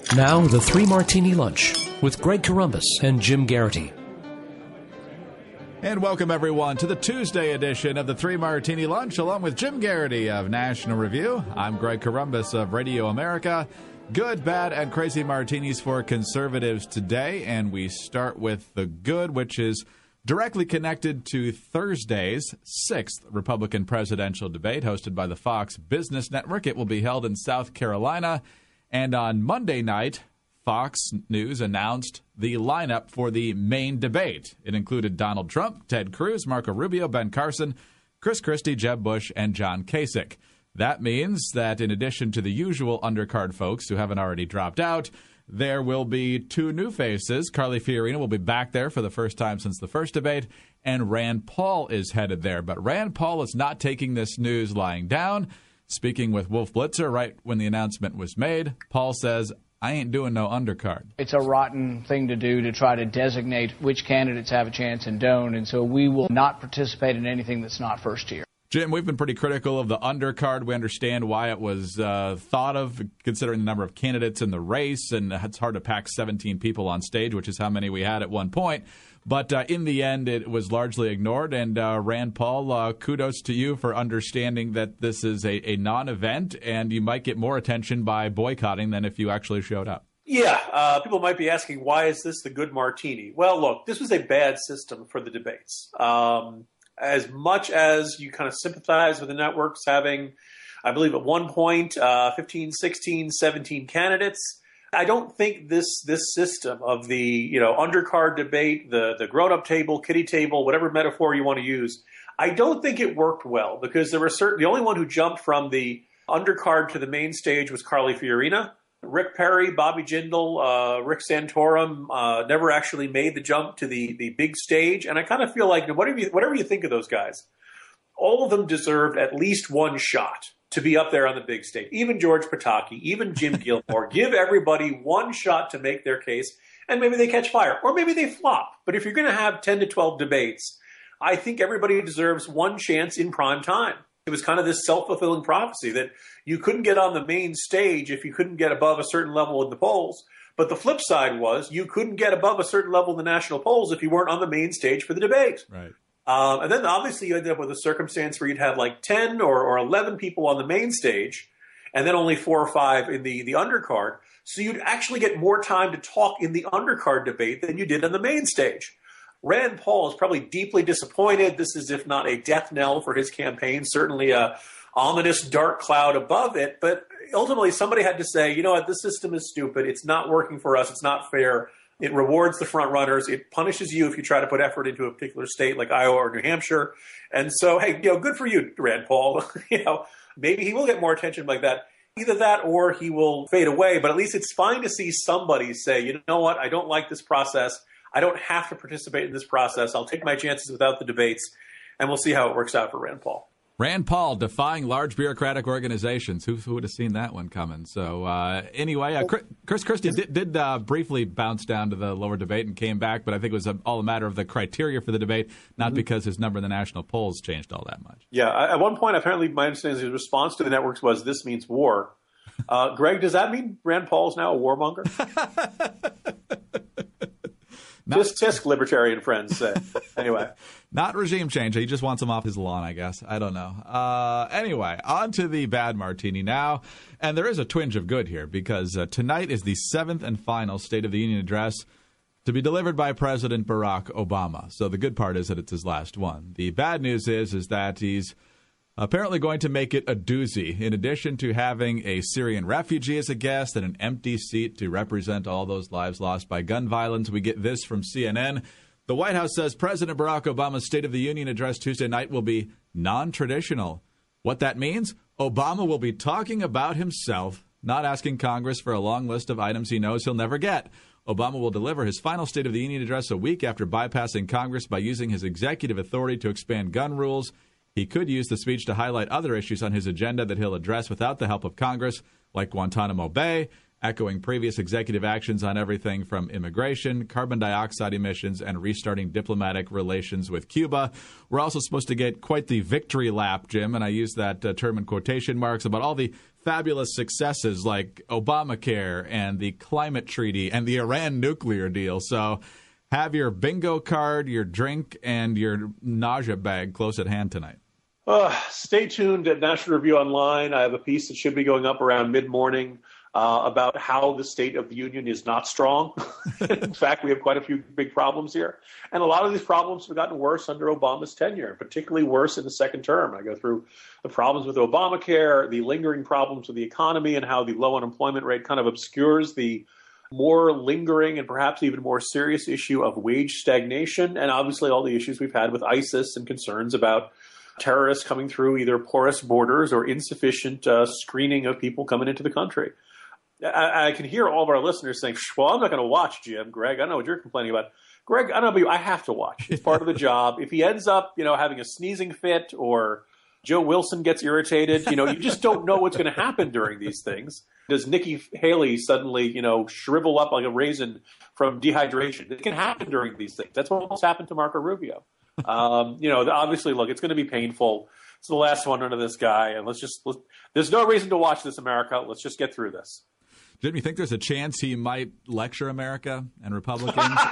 Now, the Three Martini Lunch with Greg Corombos and Jim Garrity. And welcome, everyone, to the Tuesday edition of the Three Martini Lunch, along with Jim Garrity of National Review. I'm Greg Corombos of Radio America. Good, bad, and crazy martinis for conservatives today. And we start with the good, which is directly connected to Thursday's 6th Republican presidential debate hosted by the Fox Business Network. It will be held in South Carolina. And on Monday night, Fox News announced the lineup for the main debate. It included Donald Trump, Ted Cruz, Marco Rubio, Ben Carson, Chris Christie, Jeb Bush, and John Kasich. That means that in addition to the usual undercard folks who haven't already dropped out, there will be two new faces. Carly Fiorina will be back there for the first time since the first debate, and Rand Paul is headed there. But Rand Paul is not taking this news lying down. Speaking with Wolf Blitzer right when the announcement was made, Paul says, I ain't doing no undercard. It's a rotten thing to do to try to designate which candidates have a chance and don't, and so we will not participate in anything that's not first tier. Jim, we've been pretty critical of the undercard. We understand why it was thought of, considering the number of candidates in the race, and it's hard to pack 17 people on stage, which is how many we had at one point. But in the end, it was largely ignored. And Rand Paul, kudos to you for understanding that this is a non-event, and you might get more attention by boycotting than if you actually showed up. Yeah, people might be asking, why is this the good martini? Well, look, this was a bad system for the debates. As much as you kind of sympathize with the networks having, I believe at one point, 15, 16, 17 candidates, I don't think this system of the undercard debate, the grown-up table, kiddie table, whatever metaphor you want to use, I don't think it worked well because there were the only one who jumped from the undercard to the main stage was Carly Fiorina. Rick Perry, Bobby Jindal, Rick Santorum never actually made the jump to the big stage. And I kind of feel like whatever you think of those guys, all of them deserved at least one shot to be up there on the big stage. Even George Pataki, even Jim Gilmore. Give everybody one shot to make their case, and maybe they catch fire, or maybe they flop. But if you're going to have 10 to 12 debates, I think everybody deserves one chance in prime time. It was kind of this self-fulfilling prophecy that you couldn't get on the main stage if you couldn't get above a certain level in the polls. But the flip side was you couldn't get above a certain level in the national polls if you weren't on the main stage for the debate. Right. And then obviously you ended up with a circumstance where you'd have like 10 or 11 people on the main stage and then only 4 or 5 in the undercard. So you'd actually get more time to talk in the undercard debate than you did on the main stage. Rand Paul is probably deeply disappointed. This is, if not a death knell for his campaign, certainly a ominous dark cloud above it. But ultimately somebody had to say, you know what, this system is stupid. It's not working for us. It's not fair. It rewards the front runners. It punishes you if you try to put effort into a particular state like Iowa or New Hampshire. And so, hey, good for you, Rand Paul. Maybe he will get more attention like that. Either that or he will fade away. But at least it's fine to see somebody say, you know what, I don't like this process. I don't have to participate in this process. I'll take my chances without the debates, and we'll see how it works out for Rand Paul. Rand Paul defying large bureaucratic organizations. Who would have seen that one coming? So anyway, Chris Christie did briefly bounce down to the lower debate and came back, but I think it was all a matter of the criteria for the debate, not because his number in the national polls changed all that much. Yeah, at one point, apparently my understanding is his response to the networks was, this means war. Greg, does that mean Rand Paul is now a warmonger? Tisk, libertarian friends say. Anyway. Not regime change. He just wants him off his lawn, I guess. I don't know. Anyway, on to the bad martini now. And there is a twinge of good here because tonight is the 7th and final State of the Union address to be delivered by President Barack Obama. So the good part is that it's his last one. The bad news is that he's apparently going to make it a doozy. In addition to having a Syrian refugee as a guest and an empty seat to represent all those lives lost by gun violence, we get this from CNN. The White House says President Barack Obama's State of the Union address Tuesday night will be non-traditional. What that means? Obama will be talking about himself, not asking Congress for a long list of items he knows he'll never get. Obama will deliver his final State of the Union address a week after bypassing Congress by using his executive authority to expand gun rules. He could use the speech to highlight other issues on his agenda that he'll address without the help of Congress, like Guantanamo Bay echoing previous executive actions on everything from immigration, carbon dioxide emissions, and restarting diplomatic relations with Cuba. We're also supposed to get quite the victory lap, Jim, and I use that term in quotation marks, about all the fabulous successes like Obamacare and the climate treaty and the Iran nuclear deal. So have your bingo card, your drink, and your nausea bag close at hand tonight. Stay tuned at National Review Online. I have a piece that should be going up around mid-morning about how the State of the Union is not strong. In fact, we have quite a few big problems here. And a lot of these problems have gotten worse under Obama's tenure, particularly worse in the second term. I go through the problems with Obamacare, the lingering problems with the economy, and how the low unemployment rate kind of obscures the more lingering and perhaps even more serious issue of wage stagnation, and obviously all the issues we've had with ISIS and concerns about terrorists coming through either porous borders or insufficient screening of people coming into the country. I can hear all of our listeners saying, well, I'm not going to watch, Jim. Greg, I know what you're complaining about. Greg, I don't know, but I have to watch. It's part of the job. If he ends up, having a sneezing fit or Joe Wilson gets irritated, you just don't know what's going to happen during these things. Does Nikki Haley suddenly, shrivel up like a raisin from dehydration? It can happen during these things. That's what almost happened to Marco Rubio. Obviously, look, it's going to be painful. It's the last one under this guy. And there's no reason to watch this, America. Let's just get through this. Jim, you think there's a chance he might lecture America and Republicans?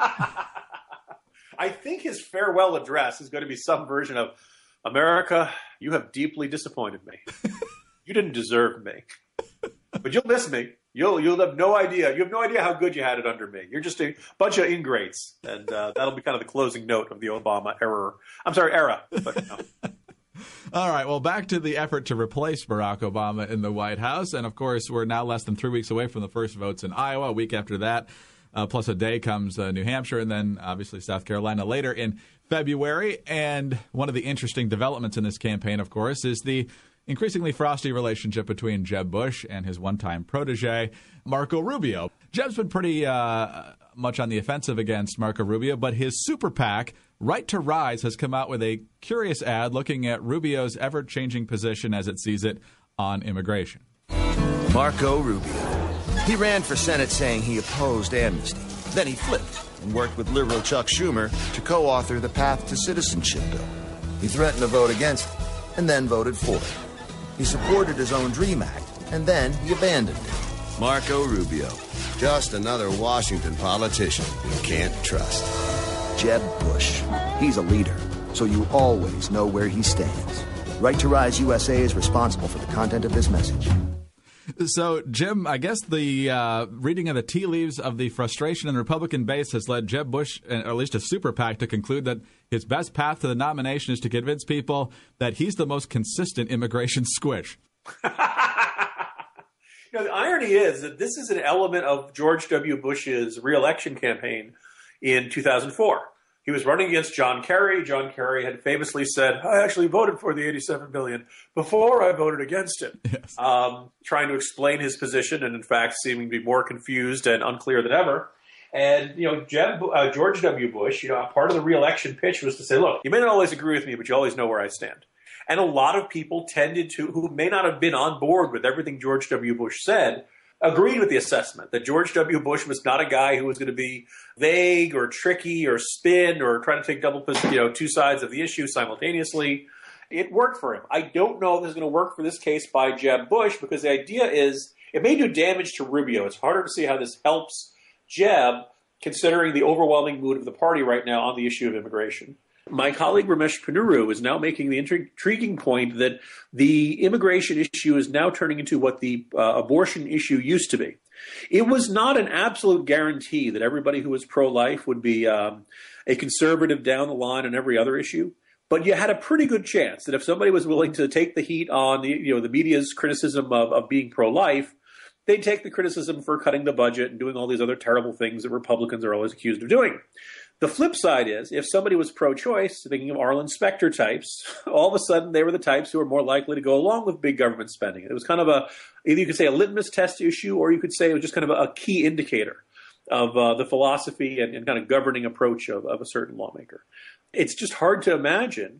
I think his farewell address is going to be some version of, America, you have deeply disappointed me. You didn't deserve me. But you'll miss me. You'll have no idea. You have no idea how good you had it under me. You're just a bunch of ingrates. And that'll be kind of the closing note of the Obama era. But no. All right, well, back to the effort to replace Barack Obama in the White House. And, of course, we're now less than 3 weeks away from the first votes in Iowa. A week after that, plus a day, comes New Hampshire, and then, obviously, South Carolina later in February. And one of the interesting developments in this campaign, of course, is the increasingly frosty relationship between Jeb Bush and his one-time protege, Marco Rubio. Jeb's been pretty much on the offensive against Marco Rubio, but his super PAC, Right to Rise, has come out with a curious ad looking at Rubio's ever-changing position as it sees it on immigration. Marco Rubio. He ran for Senate saying he opposed amnesty. Then he flipped and worked with liberal Chuck Schumer to co-author the Path to Citizenship bill. He threatened to vote against it and then voted for it. He supported his own DREAM Act and then he abandoned it. Marco Rubio. Just another Washington politician you can't trust. Jeb Bush. He's a leader, so you always know where he stands. Right to Rise USA is responsible for the content of this message. So, Jim, I guess the reading of the tea leaves of the frustration in the Republican base has led Jeb Bush, or at least a super PAC, to conclude that his best path to the nomination is to convince people that he's the most consistent immigration squish. The irony is that this is an element of George W. Bush's reelection campaign in 2004. He was running against John Kerry. John Kerry had famously said, I actually voted for the $87 billion before I voted against it, yes. Trying to explain his position and, in fact, seeming to be more confused and unclear than ever. And, George W. Bush, part of the reelection pitch was to say, look, you may not always agree with me, but you always know where I stand. And a lot of people who may not have been on board with everything George W. Bush said, agreed with the assessment that George W. Bush was not a guy who was going to be vague or tricky or spin or try to take two sides of the issue simultaneously. It worked for him. I don't know if this is going to work for this case by Jeb Bush, because the idea is it may do damage to Rubio. It's harder to see how this helps Jeb, considering the overwhelming mood of the party right now on the issue of immigration. My colleague Ramesh Ponnuru is now making the intriguing point that the immigration issue is now turning into what the abortion issue used to be. It was not an absolute guarantee that everybody who was pro-life would be a conservative down the line on every other issue. But you had a pretty good chance that if somebody was willing to take the heat on the media's criticism of being pro-life, they'd take the criticism for cutting the budget and doing all these other terrible things that Republicans are always accused of doing. The flip side is, if somebody was pro-choice, thinking of Arlen Specter types, all of a sudden they were the types who were more likely to go along with big government spending. It was kind of either you could say a litmus test issue, or you could say it was just kind of a key indicator of the philosophy and kind of governing approach of a certain lawmaker. It's just hard to imagine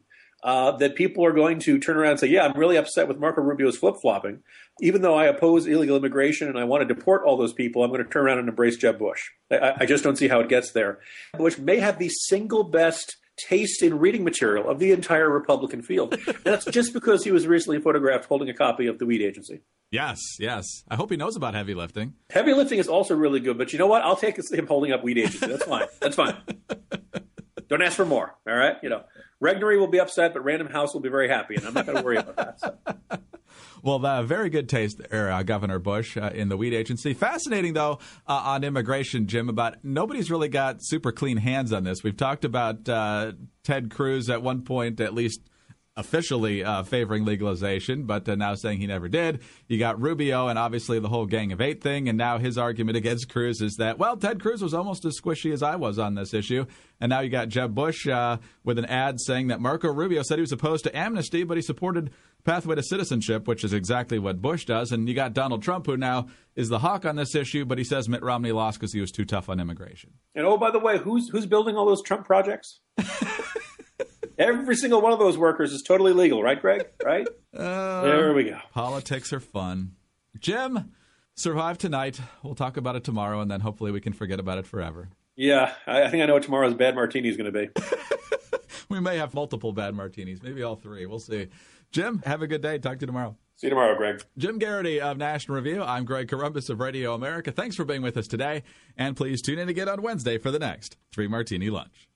that people are going to turn around and say, yeah, I'm really upset with Marco Rubio's flip-flopping. Even though I oppose illegal immigration and I want to deport all those people, I'm going to turn around and embrace Jeb Bush. I just don't see how it gets there. Bush may have the single best taste in reading material of the entire Republican field. And that's just because he was recently photographed holding a copy of The Weed Agency. Yes, yes. I hope he knows about heavy lifting. Heavy lifting is also really good, but you know what? I'll take him holding up Weed Agency. That's fine. That's fine. Don't ask for more, all right? Regnery will be upset, but Random House will be very happy, and I'm not going to worry about that. So. Well, very good taste there, Governor Bush, in the Weed Agency. Fascinating, though, on immigration, Jim, about nobody's really got super clean hands on this. We've talked about Ted Cruz at one point, at least officially favoring legalization, but now saying he never did. You got Rubio and obviously the whole Gang of Eight thing, and now his argument against Cruz is that, well, Ted Cruz was almost as squishy as I was on this issue. And now you got Jeb Bush with an ad saying that Marco Rubio said he was opposed to amnesty, but he supported pathway to citizenship, which is exactly what Bush does. And you got Donald Trump, who now is the hawk on this issue, but he says Mitt Romney lost because he was too tough on immigration. And oh, by the way, who's building all those Trump projects? Every single one of those workers is totally legal, right, Greg? Right? There we go. Politics are fun. Jim, survive tonight. We'll talk about it tomorrow, and then hopefully we can forget about it forever. Yeah, I think I know what tomorrow's bad martini is going to be. We may have multiple bad martinis, maybe all three. We'll see. Jim, have a good day. Talk to you tomorrow. See you tomorrow, Greg. Jim Garrity of National Review. I'm Greg Corombos of Radio America. Thanks for being with us today, and please tune in again on Wednesday for the next Three Martini Lunch.